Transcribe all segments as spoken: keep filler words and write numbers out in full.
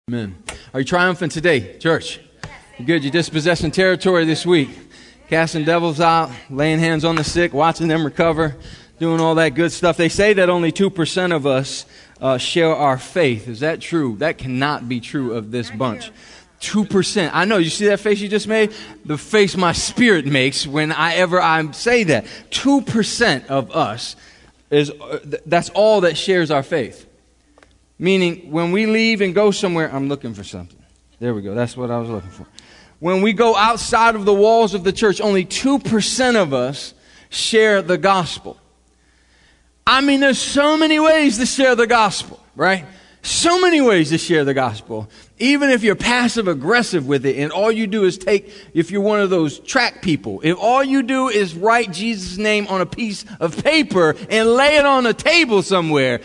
Amen. Are you triumphant today, church? Good. You're dispossessing territory this week. Casting devils out, laying hands on the sick, watching them recover, doing all that good stuff. They say that only two percent of us uh, share our faith. Is that true? That cannot be true of this bunch. two percent. I know. You see that face you just made? The face my spirit makes when I ever I say that. two percent of us, is uh, th- that's all that shares our faith. Meaning, when we leave and go somewhere, I'm looking for something. There we go. That's what I was looking for. When we go outside of the walls of the church, only two percent of us share the gospel. I mean, there's so many ways to share the gospel, right? So many ways to share the gospel. Even if you're passive aggressive with it and all you do is take, if you're one of those track people, if all you do is write Jesus' name on a piece of paper and lay it on a table somewhere,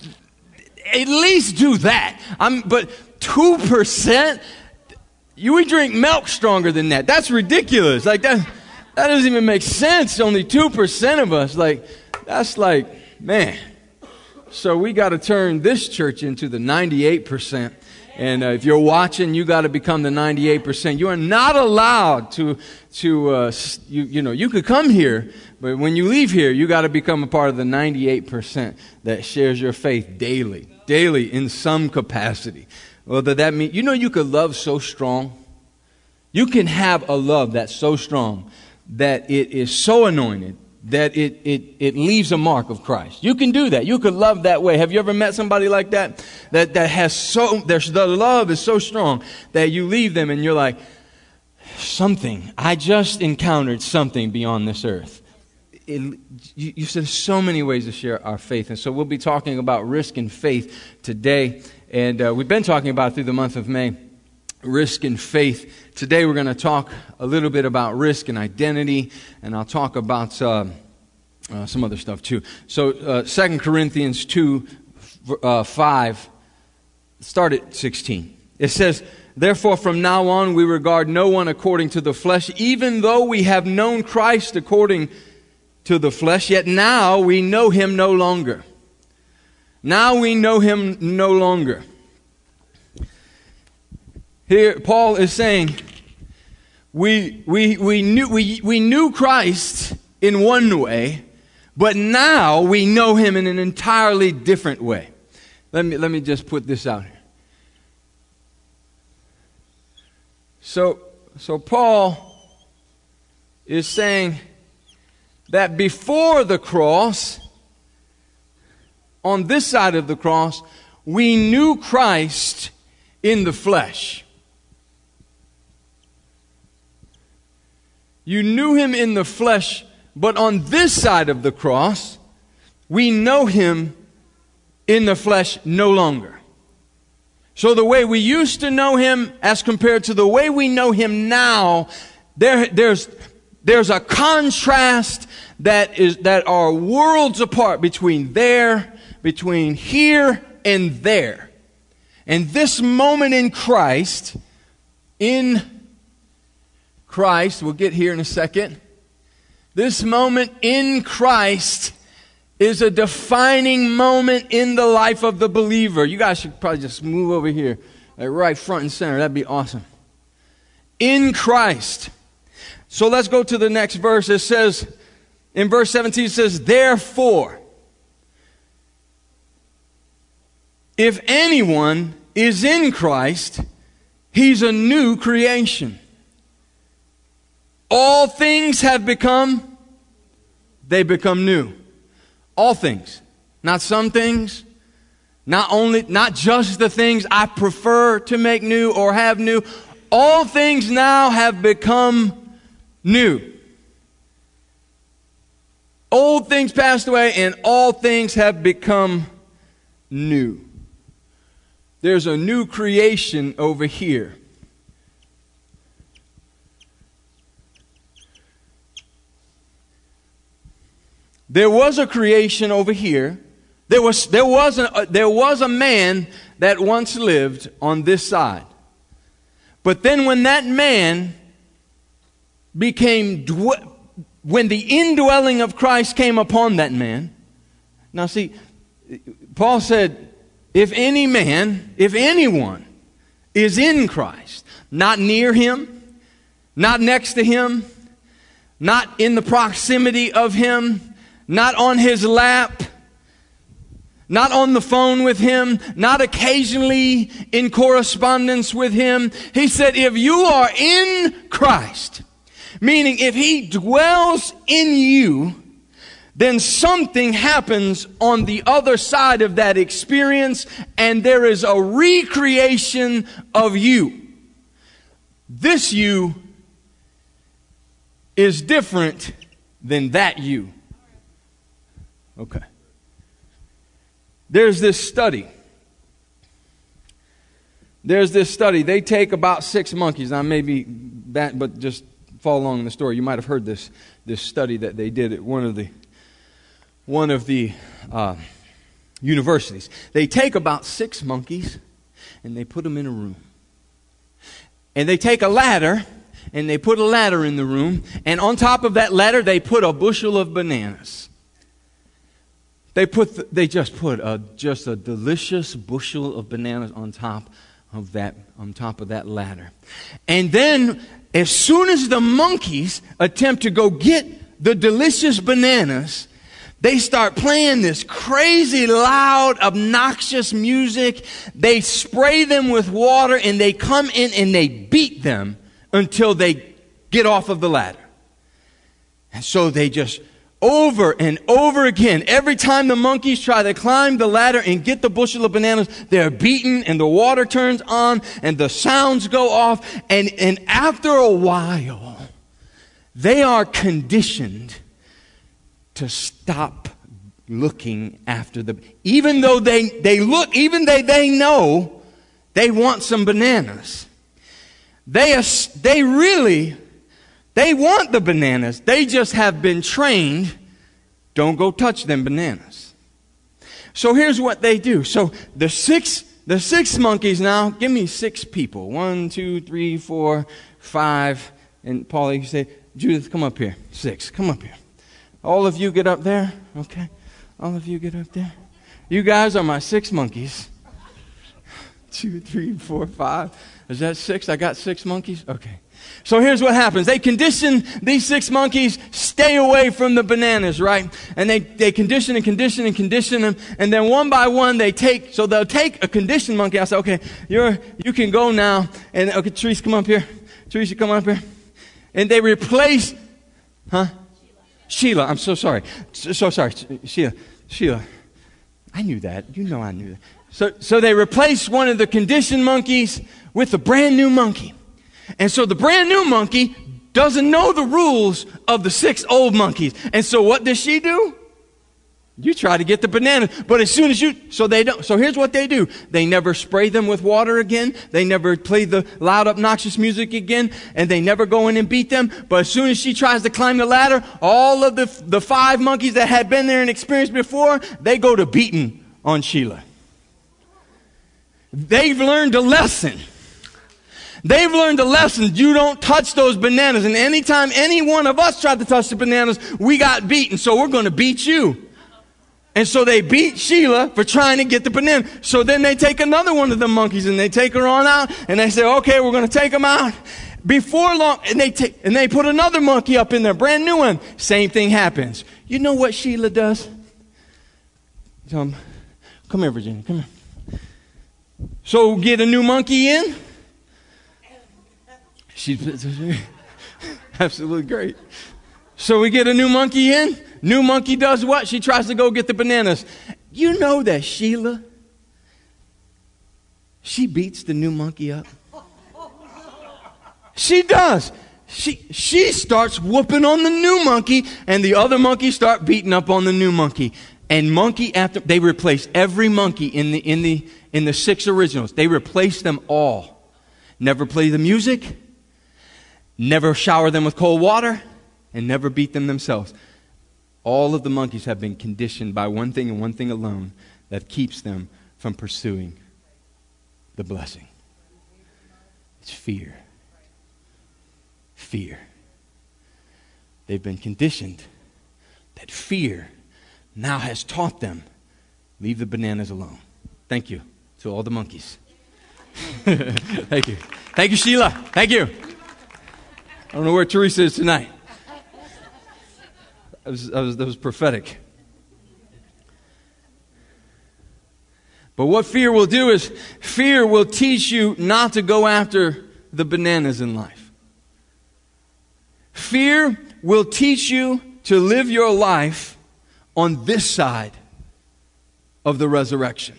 at least do that. I'm, but two percent? You would drink milk stronger than that. That's ridiculous. Like that, that doesn't even make sense. Only two percent of us. Like, that's like, man. So we got to turn this church into the ninety-eight percent. And uh, if you're watching, you got to become the ninety-eight percent. You are not allowed to, to uh, you, you know, you could come here, but when you leave here, you got to become a part of the ninety-eight percent that shares your faith daily, daily in some capacity. Well, does that mean, you know, you could love so strong. You can have a love that's so strong that it is so anointed that it, it, it leaves a mark of Christ. You can do that. You could love that way. Have you ever met somebody like that? That, that has so, the love is so strong that you leave them and you're like, something, I just encountered something beyond this earth. It, you, you said so many ways to share our faith. And so we'll be talking about risk and faith today. And uh, we've been talking about it through the month of May, risk and faith. Today we're going to talk a little bit about risk and identity, and I'll talk about uh, uh, some other stuff too. So uh, Second Corinthians two, uh, five, start at sixteen. It says, "Therefore from now on we regard no one according to the flesh, even though we have known Christ according to the flesh, yet now we know him no longer." Now we know him no longer. Here, Paul is saying, we, we, we, knew, we, we knew Christ in one way, but now we know him in an entirely different way. Let me, let me just put this out here. So, so Paul is saying that before the cross, on this side of the cross, we knew Christ in the flesh. You knew him in the flesh, but on this side of the cross, we know him in the flesh no longer. So the way we used to know him as compared to the way we know him now, there, there's, there's a contrast that is, that are worlds apart between there between here and there. And this moment in Christ, in Christ, we'll get here in a second. This moment in Christ is a defining moment in the life of the believer. You guys should probably just move over here, like right front and center. That'd be awesome. In Christ. So let's go to the next verse. It says, in verse seventeen, it says, "Therefore, if anyone is in Christ, he's a new creation. All things have become, they become new." All things. Not some things. Not only, not just the things I prefer to make new or have new. All things now have become new. Old things passed away and all things have become new. There's a new creation over here. There was a creation over here. There was, there was, a, there was a man that once lived on this side. But then when that man became, dwe- when the indwelling of Christ came upon that man. Now see, Paul said, if any man, if anyone is in Christ. Not near Him, not next to Him, not in the proximity of Him, not on His lap, not on the phone with Him, not occasionally in correspondence with Him. He said, if you are in Christ, meaning if He dwells in you, then something happens on the other side of that experience, and there is a recreation of you. This you is different than that you. Okay. There's this study. There's this study. They take about six monkeys. Now, maybe that, but just follow along in the story. You might have heard this this study that they did at one of the one of the uh, universities. They take about six monkeys and they put them in a room. And they take a ladder and they put a ladder in the room, and on top of that ladder they put a bushel of bananas. They put the, they just put a just a delicious bushel of bananas on top of that on top of that ladder. And then as soon as the monkeys attempt to go get the delicious bananas, they start playing this crazy, loud, obnoxious music. They spray them with water, and they come in and they beat them until they get off of the ladder. And so they just, over and over again, every time the monkeys try to climb the ladder and get the bushel of bananas, they're beaten, and the water turns on, and the sounds go off. And, and after a while, they are conditioned to stop looking after the, even though they, they look, even they, they know they want some bananas. They, are, they really, they want the bananas. They just have been trained, don't go touch them bananas. So here's what they do. So the six, the six monkeys now, give me six people. One, two, three, four, five. And Paul, you say, Judith, come up here. Six, come up here. All of you get up there, okay? All of you get up there. You guys are my six monkeys. Two, three, four, five. Is that six? I got six monkeys? Okay. So here's what happens. They condition these six monkeys, stay away from the bananas, right? And they, they condition and condition and condition them. And then one by one they take, so they'll take a conditioned monkey. I say, okay, you're, you can go now. And okay, Teresa, come up here. Teresa, come up here. And they replace, huh? Sheila, I'm so sorry. So, so sorry. Sheila, Sheila. I knew that. You know I knew that. So, so they replaced one of the conditioned monkeys with a brand new monkey. And so the brand new monkey doesn't know the rules of the six old monkeys. And so what does she do? You try to get the banana, but as soon as you, so they don't, so here's what they do. They never spray them with water again. They never play the loud, obnoxious music again, and they never go in and beat them. But as soon as she tries to climb the ladder, all of the, the five monkeys that had been there and experienced before, they go to beating on Sheila. They've learned a lesson. They've learned a lesson. You don't touch those bananas. And anytime any one of us tried to touch the bananas, we got beaten. So we're going to beat you. And so they beat Sheila for trying to get the banana. So then they take another one of the monkeys and they take her on out. And they say, okay, we're going to take them out. Before long, and they take, and they put another monkey up in there, brand new one. Same thing happens. You know what Sheila does? Um, come here, Virginia. Come here. So get a new monkey in. She's absolutely great. So we get a new monkey in. New monkey does what? She tries to go get the bananas. You know that Sheila, she beats the new monkey up. She does. She she starts whooping on the new monkey, and the other monkeys start beating up on the new monkey. And monkey after, they replace every monkey in the in the in the six originals. They replace them all. Never play the music. Never shower them with cold water, and never beat them themselves. All of the monkeys have been conditioned by one thing and one thing alone that keeps them from pursuing the blessing. It's fear. Fear. They've been conditioned that fear now has taught them, leave the bananas alone. Thank you to all the monkeys. Thank you. Thank you, Sheila. Thank you. I don't know where Teresa is tonight. That was, that was, that was prophetic. But what fear will do is fear will teach you not to go after the bananas in life. Fear will teach you to live your life on this side of the resurrection.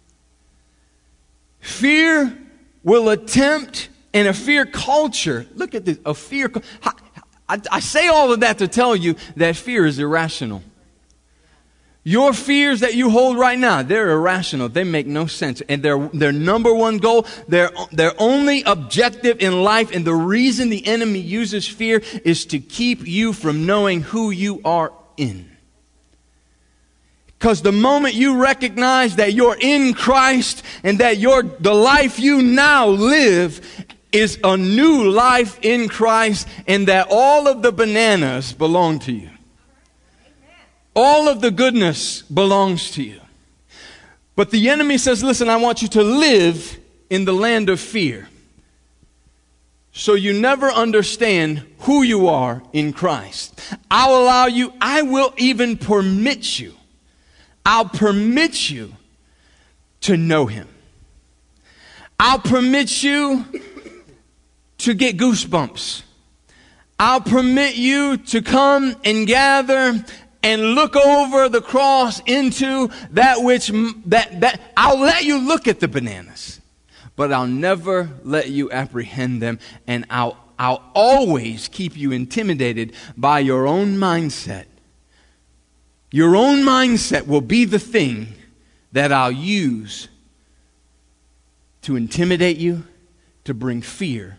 Fear will attempt, in a fear culture, look at this, a fear, I, I, I say all of that to tell you that fear is irrational. Your fears that you hold right now, they're irrational. They make no sense. And their their number one goal, their, their only objective in life, and the reason the enemy uses fear is to keep you from knowing who you are in. Because the moment you recognize that you're in Christ and that your the life you now live is a new life in Christ, and that all of the bananas belong to you. All of the goodness belongs to you. But the enemy says, listen, I want you to live in the land of fear. So you never understand who you are in Christ. I'll allow you, I will even permit you. I'll permit you to know Him. I'll permit you to get goosebumps. I'll permit you to come and gather and look over the cross into that which, that, that, I'll let you look at the bananas, but I'll never let you apprehend them, and I'll, I'll always keep you intimidated by your own mindset. Your own mindset will be the thing that I'll use to intimidate you, to bring fear.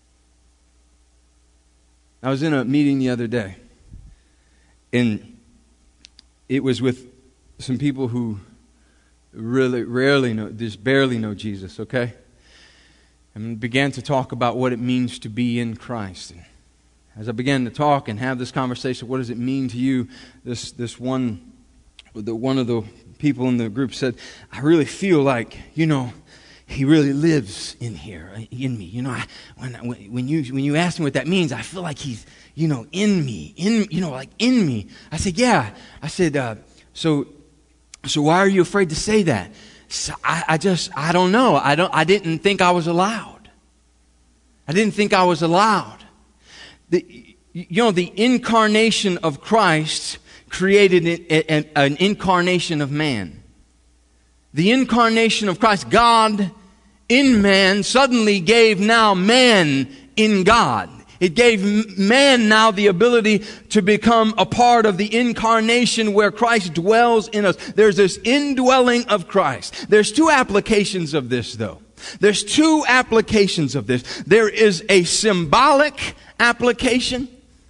I was in a meeting the other day, and it was with some people who really rarely know, just barely know Jesus, okay? And began to talk about what it means to be in Christ. And as I began to talk and have this conversation, what does it mean to you? This this one, the one of the people in the group said, I really feel like, you know, He really lives in here, in me. You know, I, when when you when you ask me what that means, I feel like He's, you know, in me, in you know, like in me. I said, yeah. I said, uh, so so why are you afraid to say that? So I, I just I don't know. I don't. I didn't think I was allowed. I didn't think I was allowed. The, you know, the incarnation of Christ created an, an, an incarnation of man. The incarnation of Christ, God in man, suddenly gave now man in God. It gave man now the ability to become a part of the incarnation where Christ dwells in us. There's this indwelling of Christ. There's two applications of this, though. There's two applications of this. There is a symbolic application.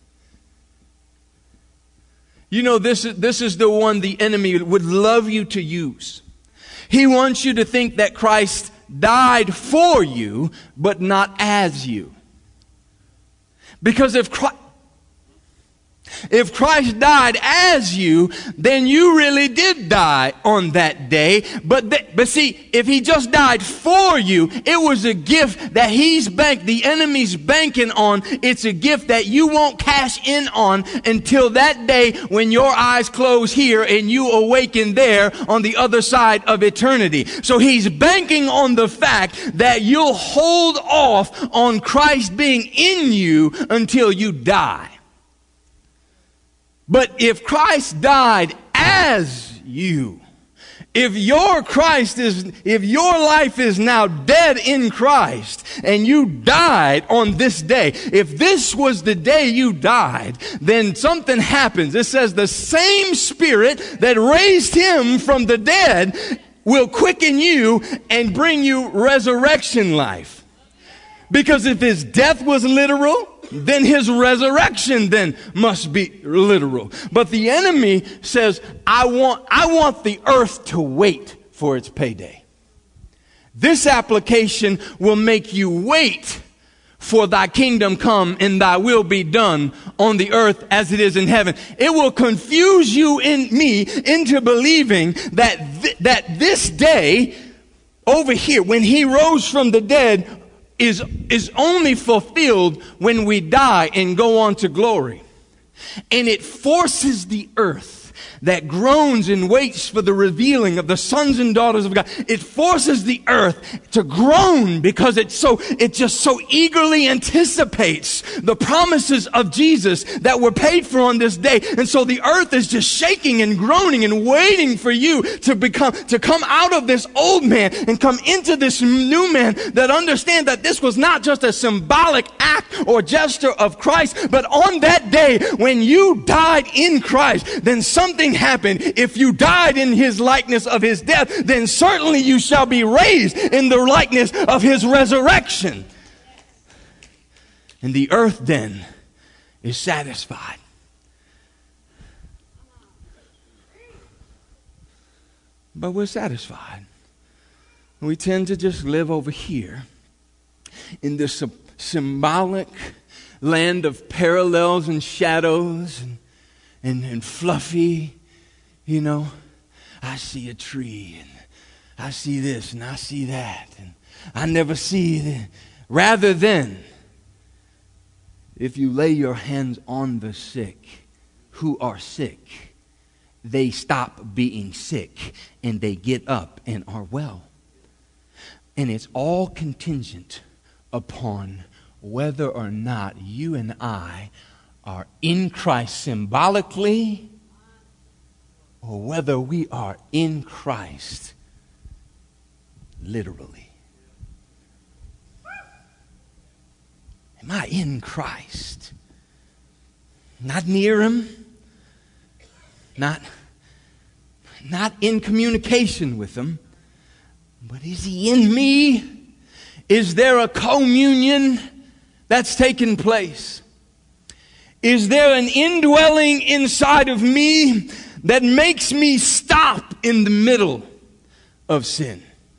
You know, this is, this is the one the enemy would love you to use. He wants you to think that Christ died for you, but not as you. Because if Christ, if Christ died as you, then you really did die on that day. But th- but see, if He just died for you, it was a gift that He's banked, the enemy's banking on. It's a gift that you won't cash in on until that day when your eyes close here and you awaken there on the other side of eternity. So He's banking on the fact that you'll hold off on Christ being in you until you die. But if Christ died as you, if your Christ is, if your life is now dead in Christ and you died on this day, if this was the day you died, then something happens. It says the same Spirit that raised Him from the dead will quicken you and bring you resurrection life. Because if His death was literal, then His resurrection then must be literal. But the enemy says, I want, I want the earth to wait for its payday. This application will make you wait for Thy kingdom come and Thy will be done on the earth as it is in heaven. It will confuse you in me into believing that th- that this day over here, when he rose from the dead, is, is only fulfilled when we die and go on to glory. And it forces the earth that groans and waits for the revealing of the sons and daughters of God. It forces the earth to groan because it so, it just so eagerly anticipates the promises of Jesus that were paid for on this day. And so the earth is just shaking and groaning and waiting for you to become, to come out of this old man and come into this new man that understand that this was not just a symbolic act or gesture of Christ, but on that day when you died in Christ, then something happened. If you died in his likeness of his death, then certainly you shall be raised in the likeness of his resurrection. And the earth then is satisfied. But we're satisfied. We tend to just live over here in this symbolic land of parallels and shadows and, and, and fluffy. You know, I see a tree, and I see this, and I see that, and I never see it. Rather than, if you lay your hands on the sick who are sick, they stop being sick, and they get up and are well. And it's all contingent upon whether or not you and I are in Christ symbolically, or whether we are in Christ literally. Am I in Christ? Not near him, not, not in communication with him, but is he in me? Is there a communion that's taken place? Is there an indwelling inside of me that makes me stop in the middle of sin?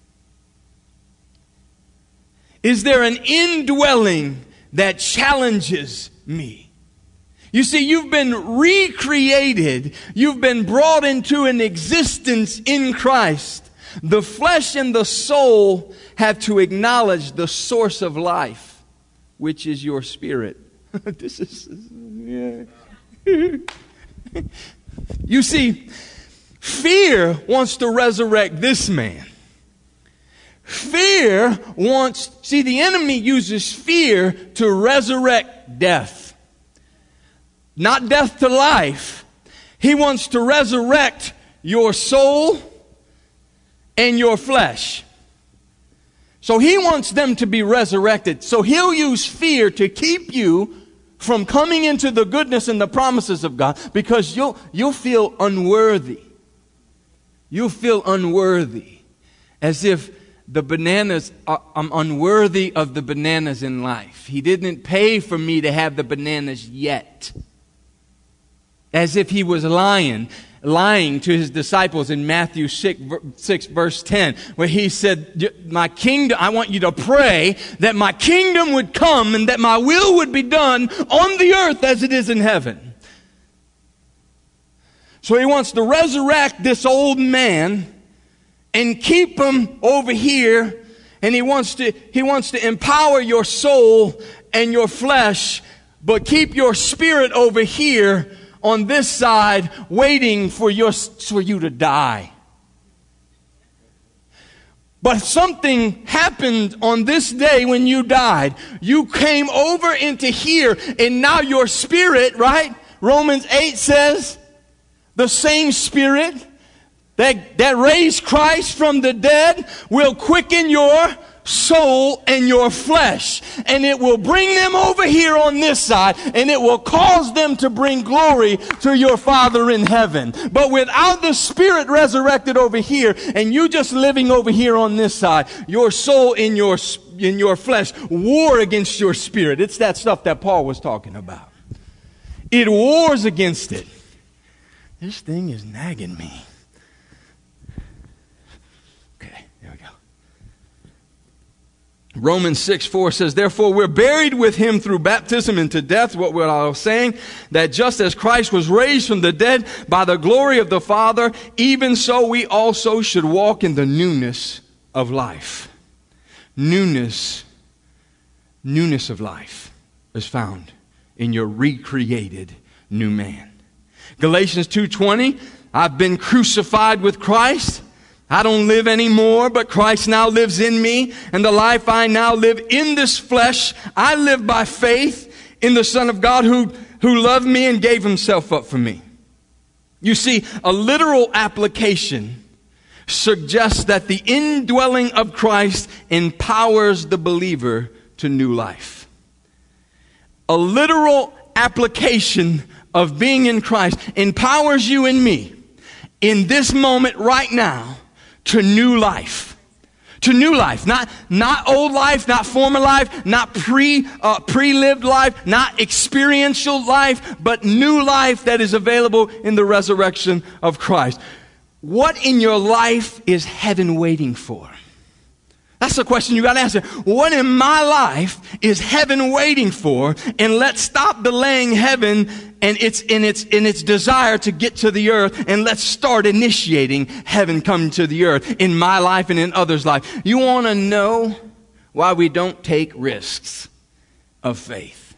Is there an indwelling that challenges me? You see, you've been recreated. You've been brought into an existence in Christ. The flesh and the soul have to acknowledge the source of life, which is your spirit. This is, yeah. You see, fear wants to resurrect this man. Fear wants, see, the enemy uses fear to resurrect death. Not death to life. He wants to resurrect your soul and your flesh. So he wants them to be resurrected. So he'll use fear to keep you from coming into the goodness and the promises of God, because you'll, you'll feel unworthy. You'll feel unworthy. As if the bananas, are, I'm unworthy of the bananas in life. He didn't pay for me to have the bananas yet. As if he was lying, lying to his disciples in Matthew six, six verse ten, where he said, my kingdom, I want you to pray that my kingdom would come and that my will would be done on the earth as it is in heaven. So he wants to resurrect this old man and keep him over here, and he wants to, he wants to empower your soul and your flesh, but keep your spirit over here on this side, waiting for your, for you to die. But something happened on this day when you died. You came over into here, and now your spirit, right? Romans eight says, the same spirit that, that raised Christ from the dead will quicken your soul and your flesh, and it will bring them over here on this side, and it will cause them to bring glory to your Father in heaven. But without the spirit resurrected over here, and you just living over here on this side, your soul and your in your flesh war against your spirit. It's that stuff that Paul was talking about. It wars against it. This thing is nagging me. Romans six four says, therefore we're buried with him through baptism into death. What we're all saying, that just as Christ was raised from the dead by the glory of the Father, even so we also should walk in the newness of life. Newness, newness of life is found in your recreated new man. Galatians two twenty, I've been crucified with Christ. I don't live anymore, but Christ now lives in me. And the life I now live in this flesh, I live by faith in the Son of God who, who loved me and gave himself up for me. You see, a literal application suggests that the indwelling of Christ empowers the believer to new life. A literal application of being in Christ empowers you and me in this moment right now to new life. To new life. Not, not old life, not former life, not pre, uh, pre-lived life, not experiential life, but new life that is available in the resurrection of Christ. What in your life is heaven waiting for? That's the question you got to answer. What in my life is heaven waiting for? And let's stop delaying heaven and its in its in its desire to get to the earth, and let's start initiating heaven coming to the earth in my life and in others' life. You want to know why we don't take risks of faith?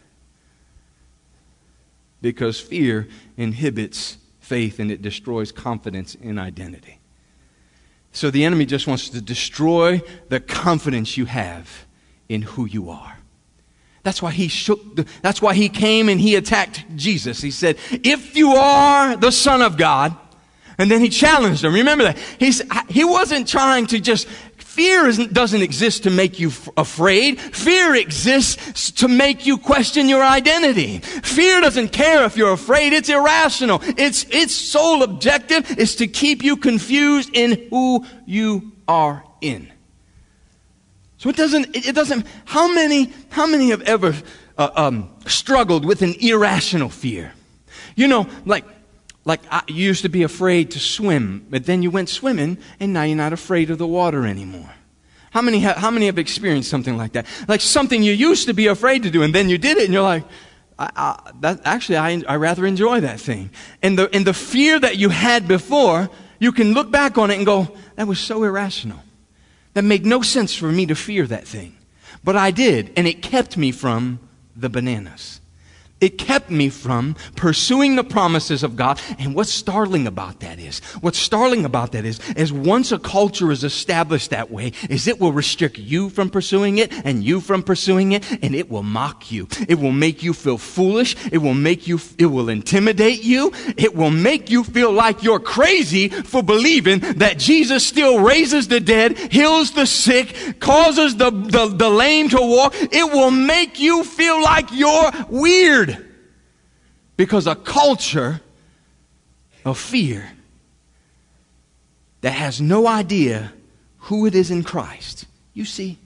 Because fear inhibits faith and it destroys confidence in identity. So the enemy just wants to destroy the confidence you have in who you are. That's why he shook, the, that's why he came and he attacked Jesus. He said, if you are the Son of God, and then he challenged him. Remember that. He's, he wasn't trying to just, fear isn't, doesn't exist to make you f- afraid. Fear exists to make you question your identity. Fear doesn't care if you're afraid. It's irrational. Its, its sole objective is to keep you confused in who you are in. So it doesn't, it doesn't, how many, how many have ever uh, um, struggled with an irrational fear? You know, like, like I, you used to be afraid to swim, but then you went swimming and now you're not afraid of the water anymore. How many, ha- how many have experienced something like that? Like something you used to be afraid to do and then you did it and you're like, I, I, that, actually I, I rather enjoy that thing. And the, and the fear that you had before, you can look back on it and go, that was so irrational. That made no sense for me to fear that thing. But I did, and it kept me from the bananas. It kept me from pursuing the promises of God. And what's startling about that is, what's startling about that is, is once a culture is established that way, is it will restrict you from pursuing it and you from pursuing it, and it will mock you. It will make you feel foolish. It will make you, it will intimidate you. It will make you feel like you're crazy for believing that Jesus still raises the dead, heals the sick, causes the, the, the lame to walk. It will make you feel like you're weird. Because a culture of fear that has no idea who it is in Christ. You see,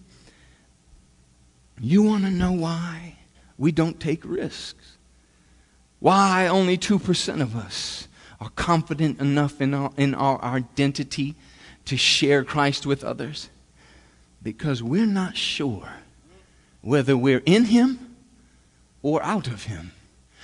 you want to know why we don't take risks? Why only two percent of us are confident enough in our, in our identity to share Christ with others? Because we're not sure whether we're in Him or out of Him.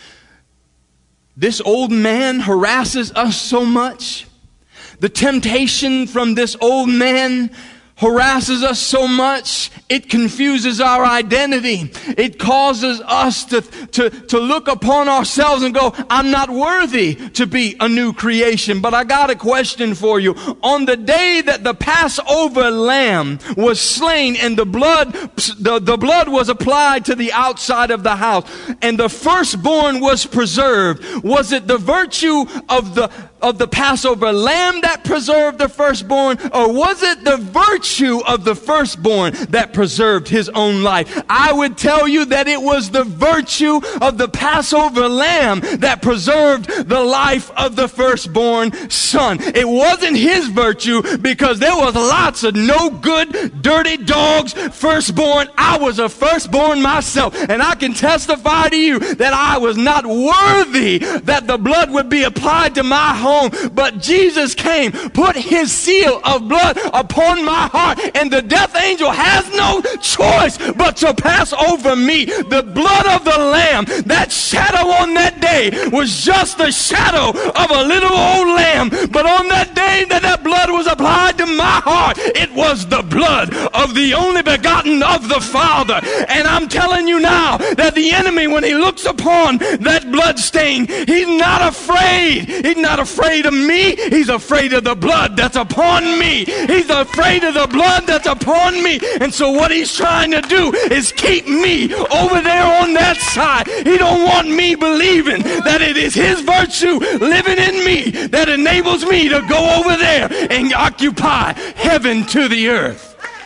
This old man harasses us so much. The temptation from this old man harasses us so much, it confuses our identity. It causes us to, to, to look upon ourselves and go, I'm not worthy to be a new creation. But I got a question for you. On the day that the Passover lamb was slain and the blood, the, the blood was applied to the outside of the house and the firstborn was preserved, was it the virtue of the of the Passover lamb that preserved the firstborn, or was it the virtue of the firstborn that preserved his own life? I would tell you that it was the virtue of the Passover lamb that preserved the life of the firstborn son. It wasn't his virtue, because there was lots of no good, dirty dogs firstborn. I was a firstborn myself, and I can testify to you that I was not worthy that the blood would be applied to my home. But Jesus came, put his seal of blood upon my heart, and the death angel has no choice but to pass over me. The blood of the lamb, that shadow on that day was just the shadow of a little old lamb. But on that day that that blood was applied to my heart, it was the blood of the only begotten of the Father. And I'm telling you now that the enemy, when he looks upon that blood stain, he's not afraid. He's not afraid of me. He's afraid of the blood that's upon me. He's afraid of the blood that's upon me. And so what he's trying to do is keep me over there on that side. He don't want me believing that it is his virtue living in me that enables me to go over there and occupy heaven to the earth.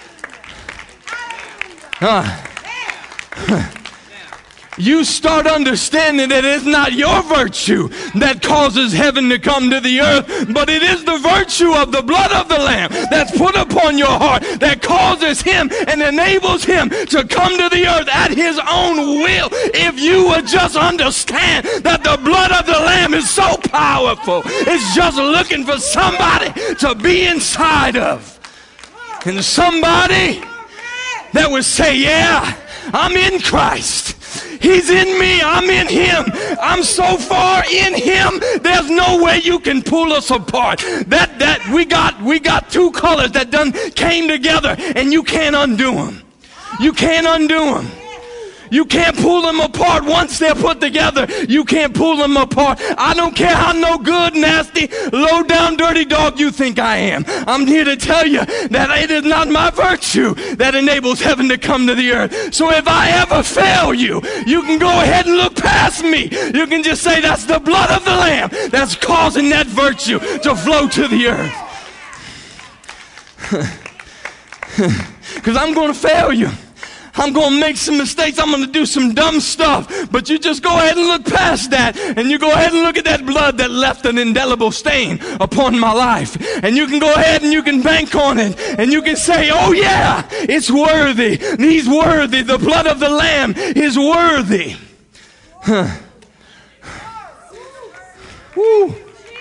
Uh, you start understanding that it's not your virtue that causes heaven to come to the earth, but it is the virtue of the blood of the Lamb that's put upon your heart that causes him and enables him to come to the earth at his own will. If you would just understand that the blood of the Lamb is so powerful, it's just looking for somebody to be inside of. And somebody that would say, yeah, I'm in Christ. He's in me. I'm in him. I'm so far in him. There's no way you can pull us apart. That that we got we got two colors that done came together, and you can't undo them. You can't undo them. You can't pull them apart once they're put together. You can't pull them apart. I don't care how no good, nasty, low down, dirty dog you think I am. I'm here to tell you that it is not my virtue that enables heaven to come to the earth. So if I ever fail you, you can go ahead and look past me. You can just say that's the blood of the Lamb that's causing that virtue to flow to the earth. Because I'm going to fail you. I'm going to make some mistakes. I'm going to do some dumb stuff. But you just go ahead and look past that. And you go ahead and look at that blood that left an indelible stain upon my life. And you can go ahead and you can bank on it. And you can say, oh yeah, it's worthy. He's worthy. The blood of the Lamb is worthy. Huh. Woo.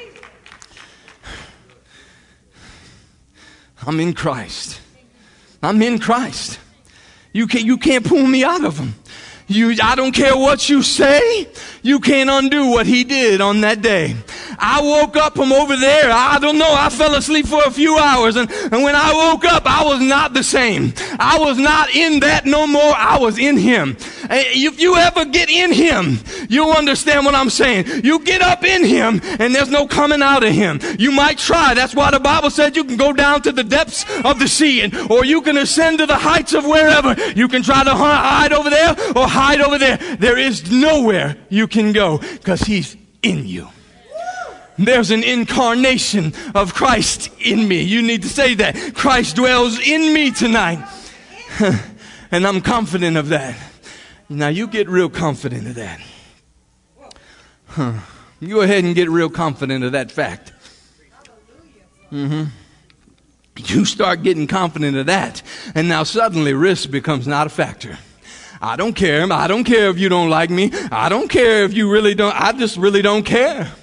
I'm in Christ. I'm in Christ. You can't, you can't pull me out of him. You, I don't care what you say. You can't undo what he did on that day. I woke up from over there. I don't know. I fell asleep for a few hours. And, and when I woke up, I was not the same. I was not in that no more. I was in him. If you ever get in him, you'll understand what I'm saying. You get up in him and there's no coming out of him. You might try. That's why the Bible said you can go down to the depths of the sea, and, or you can ascend to the heights of wherever. You can try to hide over there or hide over there. There is nowhere you can go because he's in you. There's an incarnation of Christ in me. You need to say that. Christ dwells in me tonight. And I'm confident of that. Now you get real confident of that. Huh. You go ahead and get real confident of that fact. Mm-hmm. You start getting confident of that. And now suddenly risk becomes not a factor. I don't care. I don't care if you don't like me. I don't care if you really don't. I just really don't care.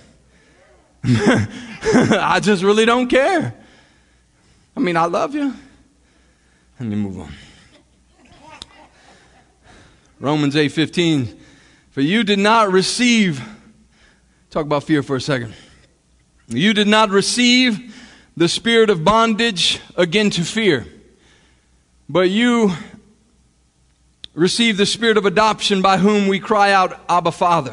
I just really don't care. I mean, I love you. Let me move on. Romans eight fifteen. For you did not receive, talk about fear for a second. You did not receive the spirit of bondage again to fear, but you received the spirit of adoption by whom we cry out, Abba, Father.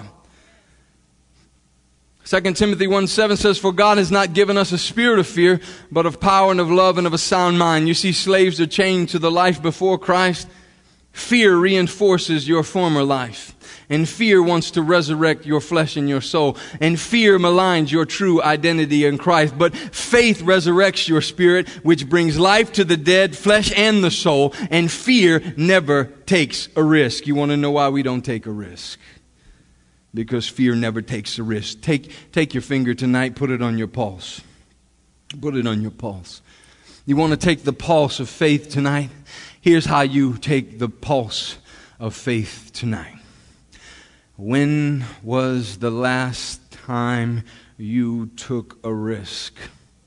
Second Timothy one seven says, for God has not given us a spirit of fear, but of power and of love and of a sound mind. You see, slaves are chained to the life before Christ. Fear reinforces your former life. And fear wants to resurrect your flesh and your soul. And fear maligns your true identity in Christ. But faith resurrects your spirit, which brings life to the dead, flesh and the soul. And fear never takes a risk. You want to know why we don't take a risk? Because fear never takes a risk. Take, take your finger tonight, put it on your pulse. Put it on your pulse. You want to take the pulse of faith tonight? Here's how you take the pulse of faith tonight. When was the last time you took a risk?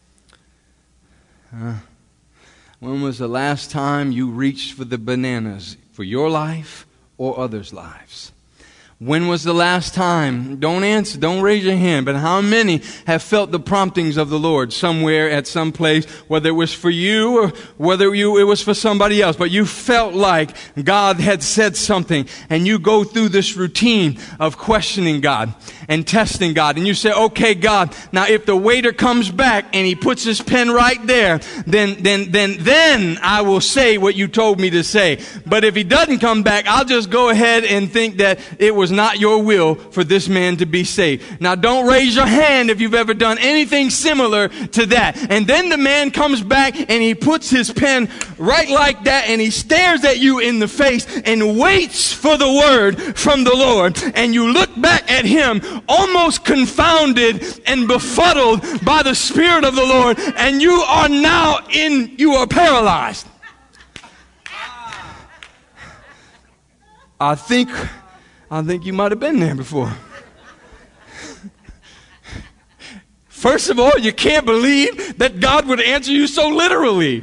Huh? When was the last time you reached for the bananas for your life or others' lives? When was the last time? Don't answer, don't raise your hand, but how many have felt the promptings of the Lord somewhere at some place, whether it was for you or whether you, it was for somebody else, but you felt like God had said something, and you go through this routine of questioning God and testing God, and you say, okay, God, now if the waiter comes back and he puts his pen right there, then, then, then, then I will say what you told me to say. But if he doesn't come back, I'll just go ahead and think that it was not your will for this man to be saved. Now don't raise your hand if you've ever done anything similar to that. And then the man comes back and he puts his pen right like that, and he stares at you in the face and waits for the word from the Lord. And you look back at him almost confounded and befuddled by the Spirit of the Lord, and you are now in, you are paralyzed. I think I think you might have been there before. First of all, you can't believe that God would answer you so literally.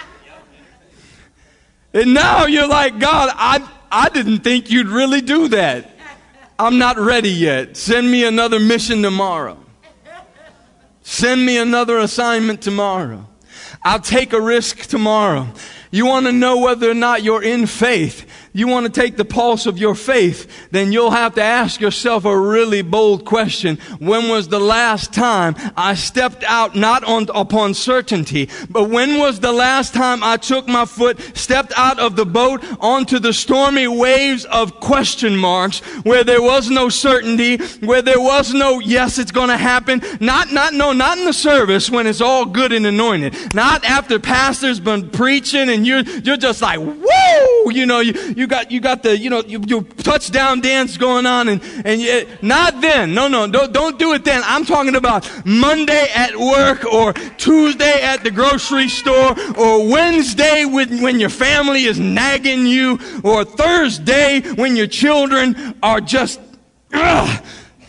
And now you're like, God, I, I didn't think you'd really do that. I'm not ready yet. Send me another mission tomorrow. Send me another assignment tomorrow. I'll take a risk tomorrow. You want to know whether or not you're in faith? You want to take the pulse of your faith? Then you'll have to ask yourself a really bold question. When was the last time I stepped out not on, upon certainty, but when was the last time I took my foot, stepped out of the boat onto the stormy waves of question marks, where there was no certainty, where there was no, yes, it's going to happen. Not, not, no, not in the service when it's all good and anointed. Not after pastor's been preaching and you're, you're just like, woo! You know, you, you got, you got the, you know, you, you touchdown dance going on, and, and you, not then. No, no, don't, don't do it then. I'm talking about Monday at work, or Tuesday at the grocery store, or Wednesday when, when your family is nagging you, or Thursday when your children are just, ugh.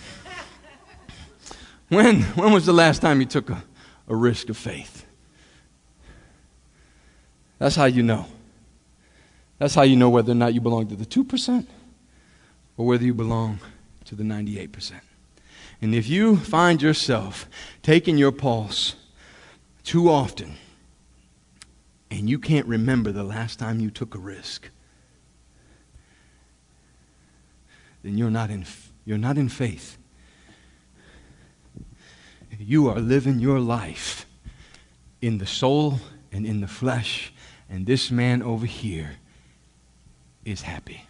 When, when was the last time you took a, a risk of faith? That's how you know. That's how you know whether or not you belong to the two percent or whether you belong to the ninety-eight percent. And if you find yourself taking your pulse too often and you can't remember the last time you took a risk, then you're not in, you're not in faith. You are living your life in the soul and in the flesh, and this man over here is happy.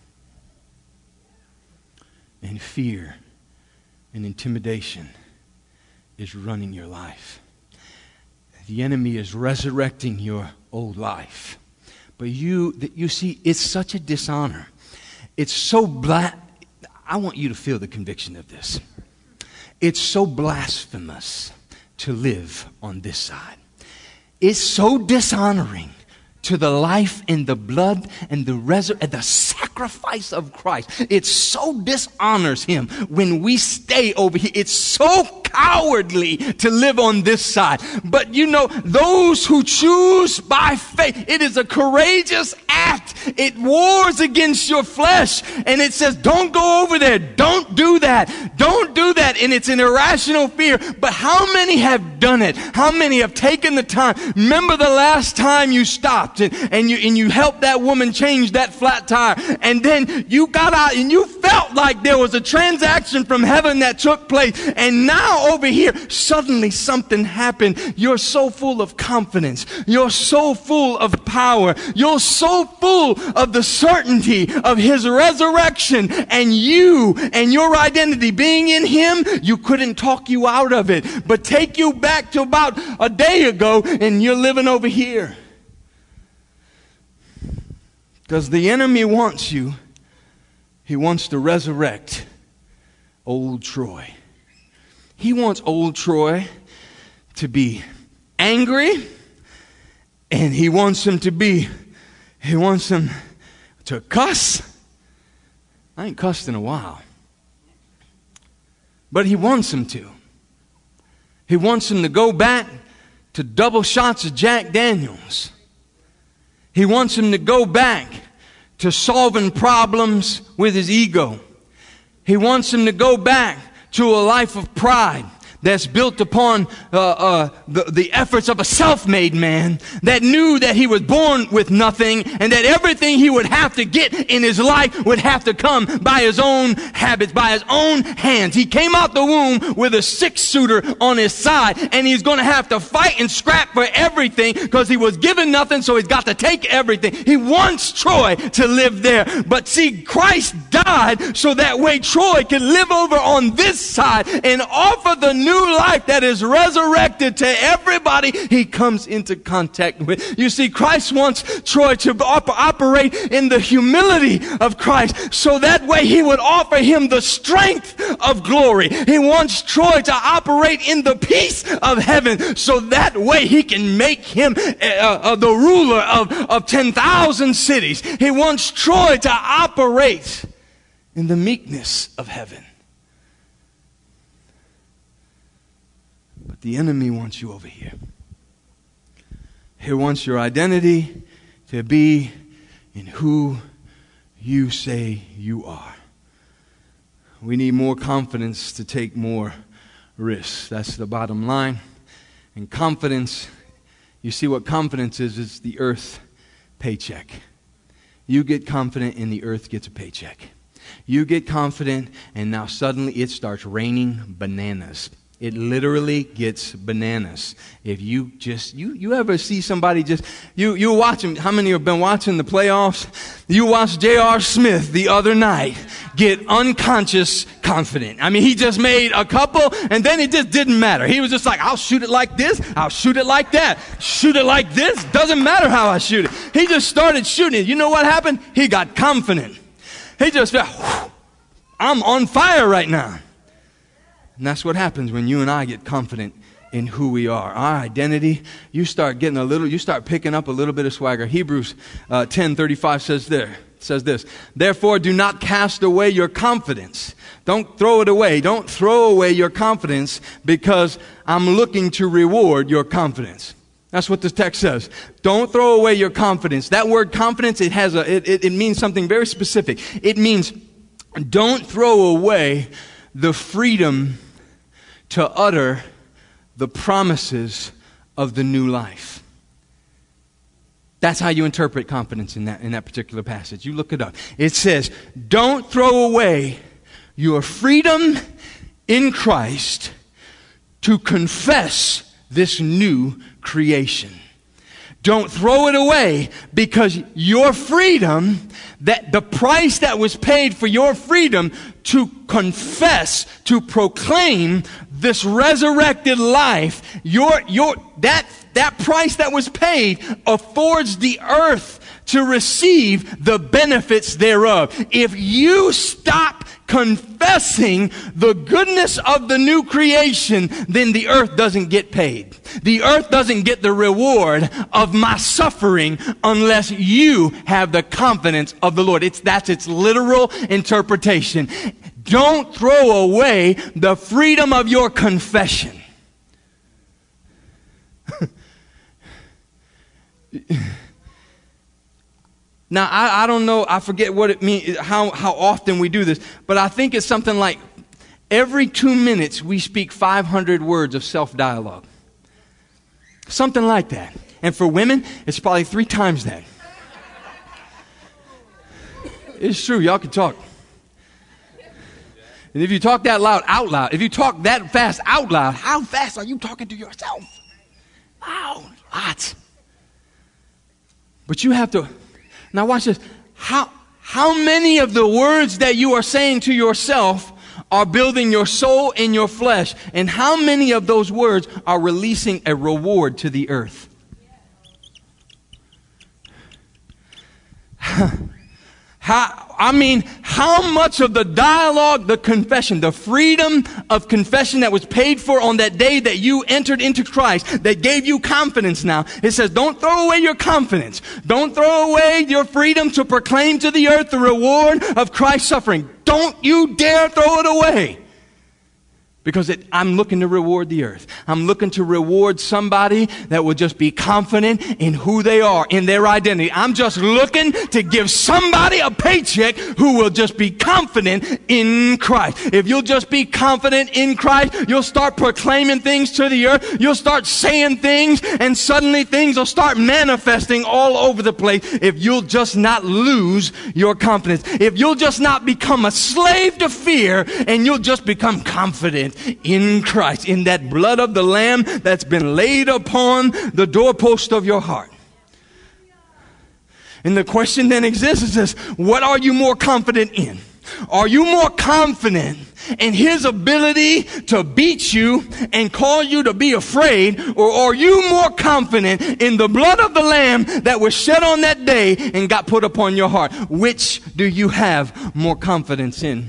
And fear and intimidation is running your life. The enemy is resurrecting your old life. But you, you see, it's such a dishonor. It's so bla- I want you to feel the conviction of this. It's so blasphemous to live on this side. It's so dishonoring to the life and the blood and the resur- and the sacrifice of Christ. It so dishonors him when we stay over here. It's so cowardly to live on this side. But you know, those who choose by faith, it is a courageous act. It wars against your flesh, and it says, don't go over there. Don't do that. Don't do that. And it's an irrational fear. But how many have done it? How many have taken the time? Remember the last time you stopped and, and you and you helped that woman change that flat tire, and then you got out and you felt like there was a transaction from heaven that took place, and now over here suddenly something happened. You're so full of confidence. You're so full of power. You're so full of the certainty of his resurrection, and you and your identity being in him, you couldn't talk you out of it, but take you back to about a day ago, and you're living over here. Because the enemy wants you. He wants to resurrect old Troy. He wants old Troy to be angry, and he wants him to be, he wants him to cuss. I ain't cussed in a while. But he wants him to. He wants him to go back to double shots of Jack Daniels. He wants him to go back to solving problems with his ego. He wants him to go back to a life of pride that's built upon uh, uh, the, the efforts of a self-made man that knew that he was born with nothing and that everything he would have to get in his life would have to come by his own habits, by his own hands. He came out the womb with a six-shooter on his side, and he's going to have to fight and scrap for everything because he was given nothing, so he's got to take everything. He wants Troy to live there. But see, Christ died so that way Troy could live over on this side and offer the new New life that is resurrected to everybody he comes into contact with. You see, Christ wants Troy to op- operate in the humility of Christ, so that way he would offer him the strength of glory. He wants Troy to operate in the peace of heaven, so that way he can make him uh, uh, the ruler of, of ten thousand cities. He wants Troy to operate in the meekness of heaven. The enemy wants you over here. He wants your identity to be in who you say you are. We need more confidence to take more risks. That's the bottom line. And confidence, you see what confidence is, it's the earth paycheck. You get confident and the earth gets a paycheck. You get confident and now suddenly it starts raining bananas. It literally gets bananas. If you just, you, you ever see somebody just, you, you watch them, how many have been watching the playoffs? You watched J R. Smith the other night get unconscious confident. I mean, he just made a couple and then it just didn't matter. He was just like, I'll shoot it like this. I'll shoot it like that. Shoot it like this. Doesn't matter how I shoot it. He just started shooting it. You know what happened? He got confident. He just felt, whew, I'm on fire right now. And that's what happens when you and I get confident in who we are. Our identity, you start getting a little, you start picking up a little bit of swagger. Hebrews uh, ten thirty-five says there, says this, therefore do not cast away your confidence. Don't throw it away. Don't throw away your confidence because I'm looking to reward your confidence. That's what this text says. Don't throw away your confidence. That word confidence, it has a, it, it, it means something very specific. It means don't throw away the freedom to utter the promises of the new life. That's how you interpret confidence in that, in that particular passage. You look it up. It says, don't throw away your freedom in Christ to confess this new creation. Don't throw it away because your freedom, that the price that was paid for your freedom to confess, to proclaim this resurrected life, your, your, that, that price that was paid affords the earth to receive the benefits thereof. If you stop confessing the goodness of the new creation, then the earth doesn't get paid. The earth doesn't get the reward of my suffering unless you have the confidence of the Lord. It's, that's its literal interpretation. Don't throw away the freedom of your confession. Now, I, I don't know, I forget what it means, how, how often we do this, but I think it's something like every two minutes we speak five hundred words of self-dialogue. Something like that. And for women, it's probably three times that. It's true, y'all can talk. And if you talk that loud out loud, if you talk that fast out loud, how fast are you talking to yourself? Loud, lots. But you have to... Now watch this. How, how many of the words that you are saying to yourself are building your soul and your flesh? And how many of those words are releasing a reward to the earth? How, I mean, how much of the dialogue, the confession, the freedom of confession that was paid for on that day that you entered into Christ, that gave you confidence now. It says, don't throw away your confidence. Don't throw away your freedom to proclaim to the earth the reward of Christ's suffering. Don't you dare throw it away. Because it, I'm looking to reward the earth. I'm looking to reward somebody that will just be confident in who they are, in their identity. I'm just looking to give somebody a paycheck who will just be confident in Christ. If you'll just be confident in Christ, you'll start proclaiming things to the earth. You'll start saying things, and suddenly things will start manifesting all over the place. If you'll just not lose your confidence. If you'll just not become a slave to fear, and you'll just become confident in Christ, in that blood of the Lamb that's been laid upon the doorpost of your heart. And the question then exists is this: what are you more confident in? Are you more confident in His ability to beat you and cause you to be afraid? Or are you more confident in the blood of the Lamb that was shed on that day and got put upon your heart? Which do you have more confidence in?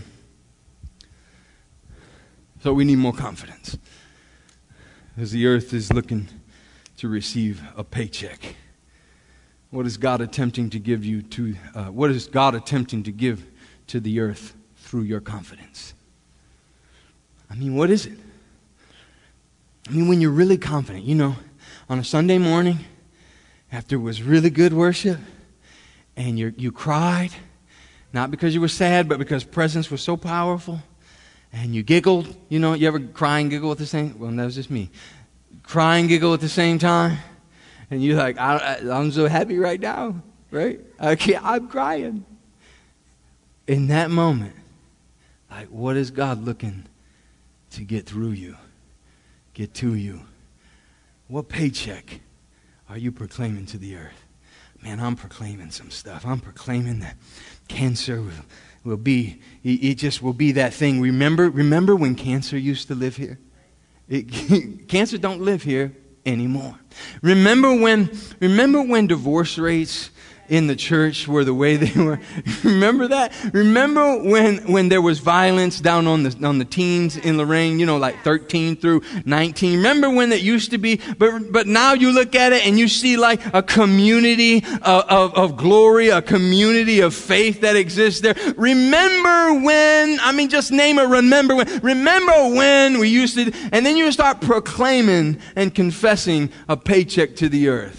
So we need more confidence, as the earth is looking to receive a paycheck. What is God attempting to give you to, uh, what is God attempting to give to the earth through your confidence? I mean, what is it? I mean, when you're really confident, you know, on a Sunday morning, after it was really good worship, and you you cried, not because you were sad, but because presence was so powerful. And you giggled. You know, you ever cry and giggle at the same? Well, that was just me. Cry and giggle at the same time. And you're like, I, I, I'm so happy right now, right? I can't, I'm crying. In that moment, like, what is God looking to get through you, get to you? What paycheck are you proclaiming to the earth? Man, I'm proclaiming some stuff. I'm proclaiming that cancer will, will be, it just will be that thing. Remember, remember when cancer used to live here? It, cancer don't live here anymore. Remember when, remember when divorce rates in the church were the way they were? Remember that? Remember when, when there was violence down on the, on the teens in Lorraine, you know, like thirteen through nineteen? Remember when it used to be? But, but now you look at it and you see like a community of, of, of glory, a community of faith that exists there. Remember when, I mean, just name it, remember when, remember when we used to, and then you start proclaiming and confessing a paycheck to the earth.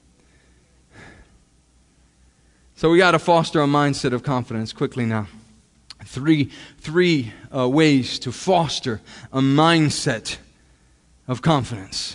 So we got to foster a mindset of confidence quickly now. Three, three uh, ways to foster a mindset of confidence.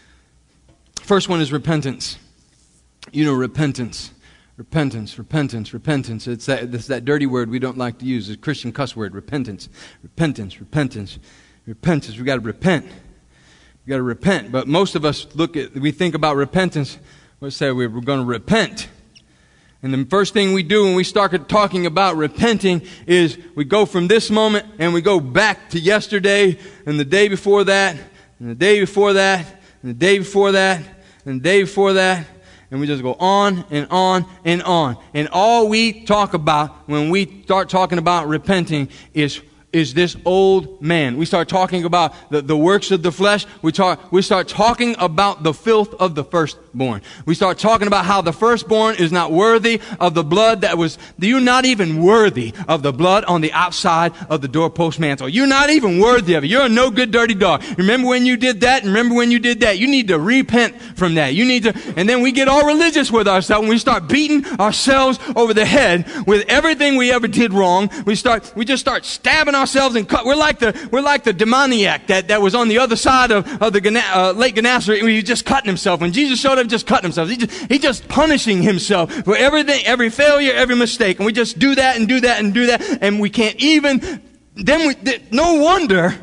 First one is repentance. You know, repentance. Repentance, repentance, repentance. It's that, it's that dirty word we don't like to use. It's a Christian cuss word, repentance. Repentance, repentance, repentance. We got to repent. We got to repent. But most of us look at, we think about repentance, we say we're going to repent. And the first thing we do when we start talking about repenting is we go from this moment and we go back to yesterday and the day before that and the day before that and the day before that and the day before that. And we just go on and on and on. And all we talk about when we start talking about repenting is is this old man. We start talking about the, the works of the flesh. We talk, we start talking about the filth of the firstborn. We start talking about how the firstborn is not worthy of the blood that was, you're not even worthy of the blood on the outside of the doorpost mantle. You're not even worthy of it. You're a no good dirty dog. Remember when you did that? Remember when you did that? You need to repent from that. You need to, and then we get all religious with ourselves and we start beating ourselves over the head with everything we ever did wrong. We start, we just start stabbing ourselves ourselves and cut. We're like the we're like the demoniac that, that was on the other side of, of the uh, Lake Gennesaret. He was just cutting himself. When Jesus showed up, just cutting himself. He just he just punishing himself for everything, every failure, every mistake. And we just do that and do that and do that, and we can't even. Then we no wonder,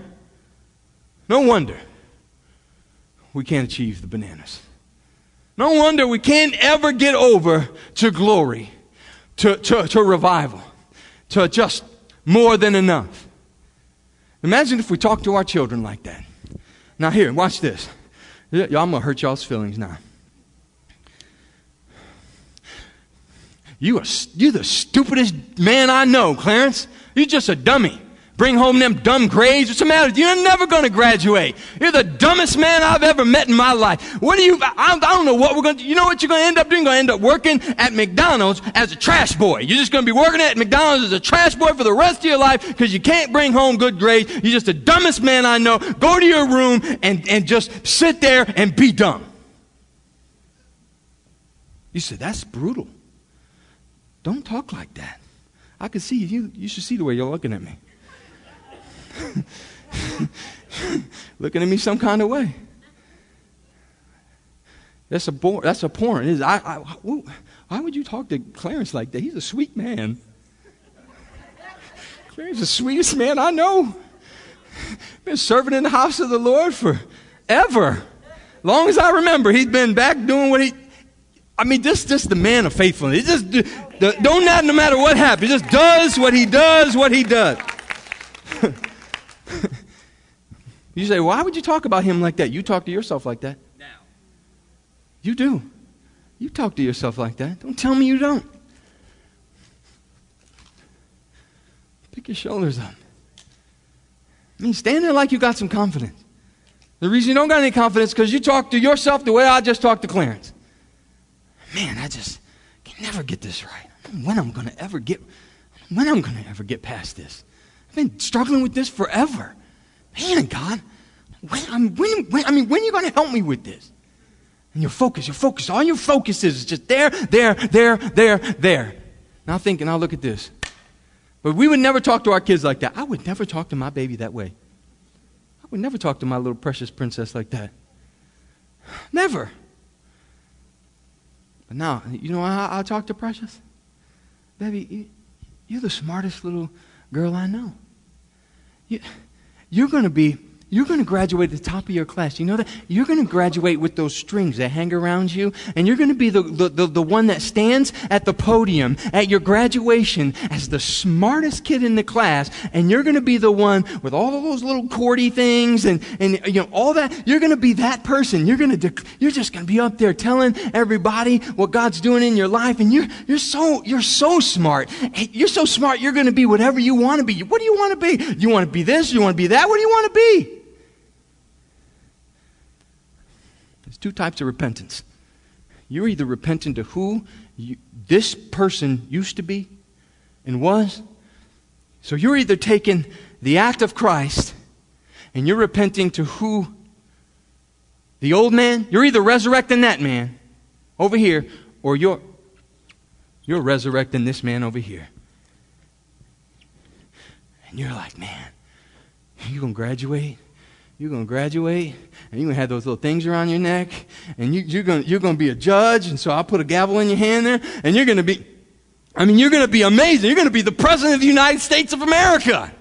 no wonder we can't achieve the bananas. No wonder we can't ever get over to glory, to to, to revival, to just more than enough. Imagine if we talk to our children like that. Now here, watch this. Y'all, I'm going to hurt y'all's feelings now. You are, you're the stupidest man I know, Clarence. You're just a dummy. bring home them dumb grades. What's the matter? You're never going to graduate. You're the dumbest man I've ever met in my life. What do you, I, I don't know what we're going to do. You know what you're going to end up doing? You're going to end up working at McDonald's as a trash boy. You're just going to be working at McDonald's as a trash boy for the rest of your life because you can't bring home good grades. You're just the dumbest man I know. Go to your room and, and just sit there and be dumb. You said, that's brutal. Don't talk like that. I can see you. You should see the way you're looking at me. Looking at me some kind of way. That's a bore, that's a porn. It is. I, I, why would you talk to Clarence like that? He's a sweet man. Clarence is the sweetest man I know. Been serving in the house of the Lord forever. Long as I remember, he's been back doing what he. I mean, just just the man of faithfulness. He just the, don't not no matter what happens. He just does what he does. What he does. You say, why would you talk about him like that? You talk to yourself like that. Now. You do. You talk to yourself like that. Don't tell me you don't. Pick your shoulders up. I mean, stand there like you got some confidence. The reason you don't got any confidence is because you talk to yourself the way I just talked to Clarence. Man, I just can never get this right. When I'm going to ever get, when I'm going to ever get past this? I've been struggling with this forever. Man, God, when, I'm, when, when, I mean, when are you going to help me with this? And your focus, your focus, all your focus is just there, there, there, there, there. Now I'm thinking, I'll look at this. But we would never talk to our kids like that. I would never talk to my baby that way. I would never talk to my little precious princess like that. Never. But now, you know how I talk to Precious? Baby, you, you're the smartest little girl I know. You, you're going to be, you're going to graduate at the top of your class. You know that? You're going to graduate with those strings that hang around you, and you're going to be the, the, the, the one that stands at the podium at your graduation as the smartest kid in the class, and you're going to be the one with all of those little cordy things and, and you know, all that. You're going to be that person. You're going to, you're just going to be up there telling everybody what God's doing in your life, and you're, you're so, you're so smart. You're so smart, you're going to be whatever you want to be. What do you want to be? You want to be this? You want to be that? What do you want to be? There's two types of repentance. You're either repenting to who you, this person used to be and was. So you're either taking the act of Christ and you're repenting to who the old man. You're either resurrecting that man over here or you're, you're resurrecting this man over here. And you're like, man, you're going to graduate? You're going to graduate, and you're going to have those little things around your neck, and you, you're going you're going to be a judge, and so I'll put a gavel in your hand there, and you're going to be, I mean, you're going to be amazing. You're going to be the President of the United States of America.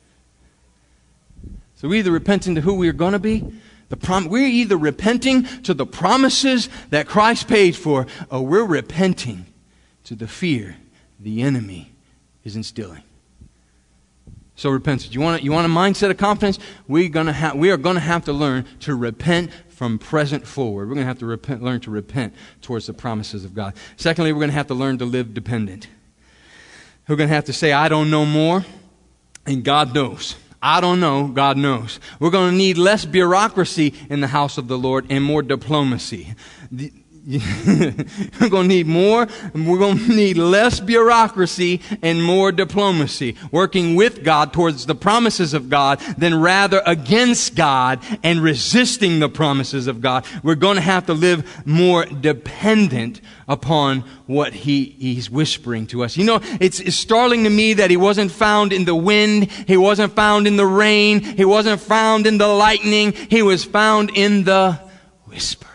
So we're either repenting to who we're going to be, the prom- we're either repenting to the promises that Christ paid for, or we're repenting to the fear the enemy is instilling. So repentance. You want a, you want a mindset of confidence? We're gonna ha- we are going to have to learn to repent from present forward. We're going to have to repent, learn to repent towards the promises of God. Secondly, we're going to have to learn to live dependent. We're going to have to say, I don't know more, and God knows. I don't know, God knows. We're going to need less bureaucracy in the house of the Lord and more diplomacy. The, we're going to need more, we're going to need less bureaucracy and more diplomacy. Working with God towards the promises of God than rather against God and resisting the promises of God. We're going to have to live more dependent upon what he, He's whispering to us. You know, it's, it's startling to me that He wasn't found in the wind. He wasn't found in the rain. He wasn't found in the lightning. He was found in the whisper.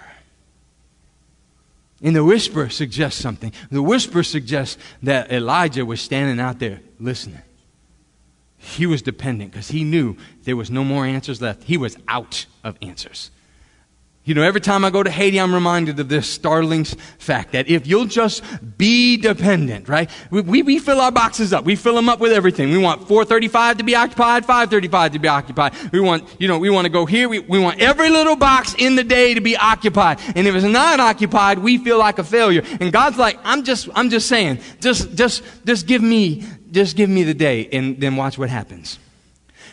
And the whisper suggests something. The whisper suggests that Elijah was standing out there listening. He was dependent because he knew there was no more answers left. He was out of answers. You know, every time I go to Haiti, I'm reminded of this startling fact that if you'll just be dependent, right? We, we, we fill our boxes up. We fill them up with everything. We want four thirty-five to be occupied, five thirty-five to be occupied. We want, you know, we want to go here. We, we want every little box in the day to be occupied. And if it's not occupied, we feel like a failure. And God's like, I'm just, I'm just saying, just, just, just give me, just give me the day and then watch what happens.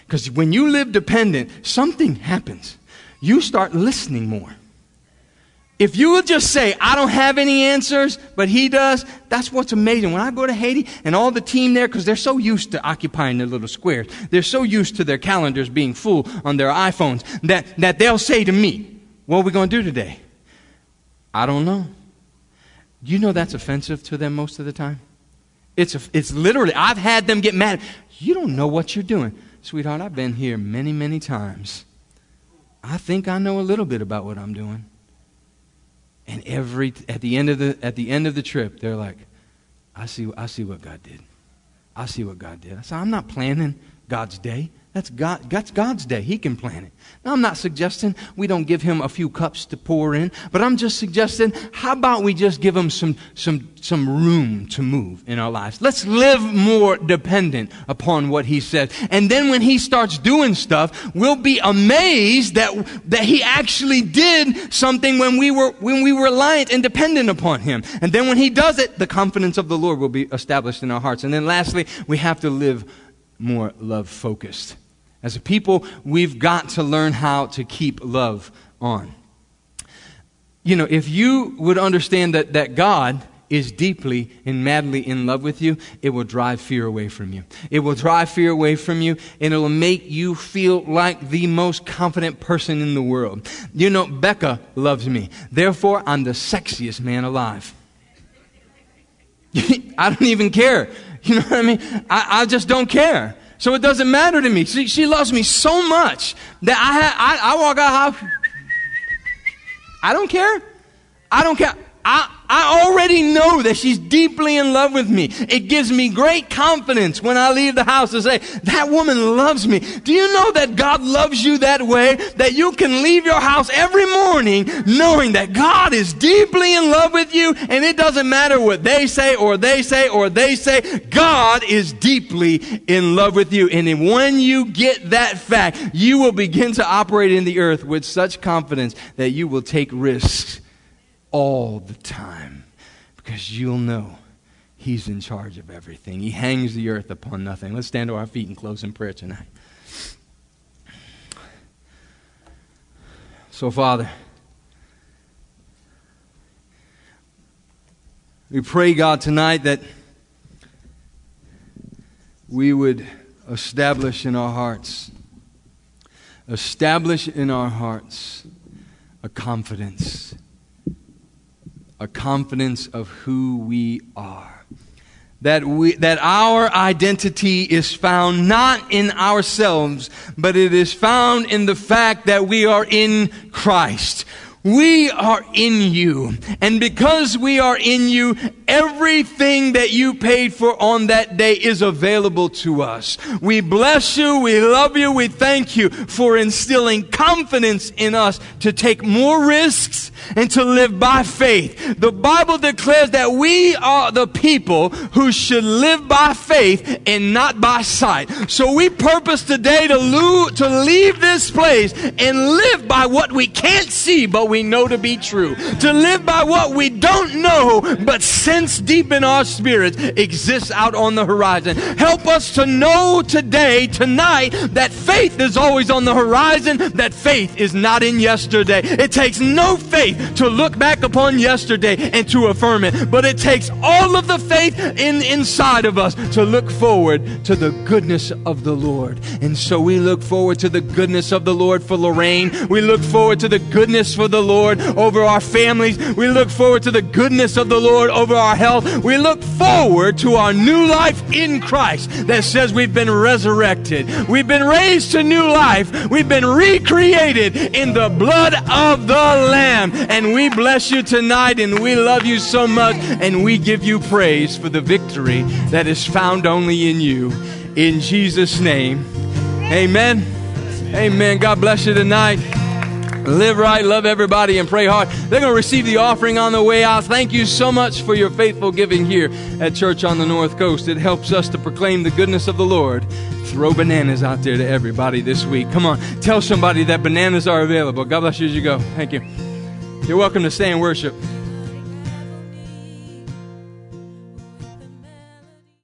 Because when you live dependent, something happens. You start listening more. If you would just say, I don't have any answers, but he does, that's what's amazing. When I go to Haiti and all the team there, because they're so used to occupying their little squares, they're so used to their calendars being full on their iPhones, that, that they'll say to me, what are we going to do today? I don't know. You know that's offensive to them most of the time? It's, a, it's literally, I've had them get mad. You don't know what you're doing. Sweetheart, I've been here many, many times. I think I know a little bit about what I'm doing. And every at the end of the at the end of the trip, they're like, I see I see what God did. I see what God did. I said, I'm not planning God's day. That's God that's God's day. He can plan it. Now, I'm not suggesting we don't give him a few cups to pour in, but I'm just suggesting, how about we just give him some some some room to move in our lives? Let's live more dependent upon what he says. And then when he starts doing stuff, we'll be amazed that that he actually did something when we were when we were reliant and dependent upon him. And then when he does it, the confidence of the Lord will be established in our hearts. And then lastly, we have to live more love-focused. As a people, we've got to learn how to keep love on. You know, if you would understand that, that God is deeply and madly in love with you, it will drive fear away from you. It will drive fear away from you, and it will make you feel like the most confident person in the world. You know, Becca loves me. Therefore, I'm the sexiest man alive. I don't even care. You know what I mean? I, I just don't care. So it doesn't matter to me. She, she loves me so much that I, I, I walk out house. I don't care. I don't care. I, I already know that she's deeply in love with me. It gives me great confidence when I leave the house to say, that woman loves me. Do you know that God loves you that way? That you can leave your house every morning knowing that God is deeply in love with you, and it doesn't matter what they say or they say or they say. God is deeply in love with you. And when you get that fact, you will begin to operate in the earth with such confidence that you will take risks all the time, because you'll know he's in charge of everything. He hangs the earth upon nothing. Let's stand to our feet and close in prayer tonight. So, Father, we pray, God, tonight that we would establish in our hearts, establish in our hearts a confidence A confidence of who we are. That we, that our identity is found not in ourselves, but it is found in the fact that we are in Christ. We are in you. And because we are in you, everything that you paid for on that day is available to us. We bless you. We love you. We thank you for instilling confidence in us to take more risks and to live by faith. The Bible declares that we are the people who should live by faith and not by sight. So we purpose today to, lo- to leave this place and live by what we can't see, but we know to be true. To live by what we don't know, but sense deep in our spirits exists out on the horizon. Help us to know today, tonight, that faith is always on the horizon, that faith is not in yesterday. It takes no faith to look back upon yesterday and to affirm it, but it takes all of the faith in inside of us to look forward to the goodness of the Lord. And so we look forward to the goodness of the Lord for Lorraine. We look forward to the goodness for the Lord over our families. We look forward to the goodness of the Lord over our health. We look forward to our new life in Christ that says we've been resurrected. We've been raised to new life. We've been recreated in the blood of the Lamb. And we bless you tonight, and we love you so much, and we give you praise for the victory that is found only in you. In Jesus' name, amen. Amen. God bless you tonight. Live right, love everybody, and pray hard. They're going to receive the offering on the way out. Thank you so much for your faithful giving here at Church on the North Coast. It helps us to proclaim the goodness of the Lord. Throw bananas out there to everybody this week. Come on, tell somebody that bananas are available. God bless you as you go. Thank you. You're welcome to stay and worship.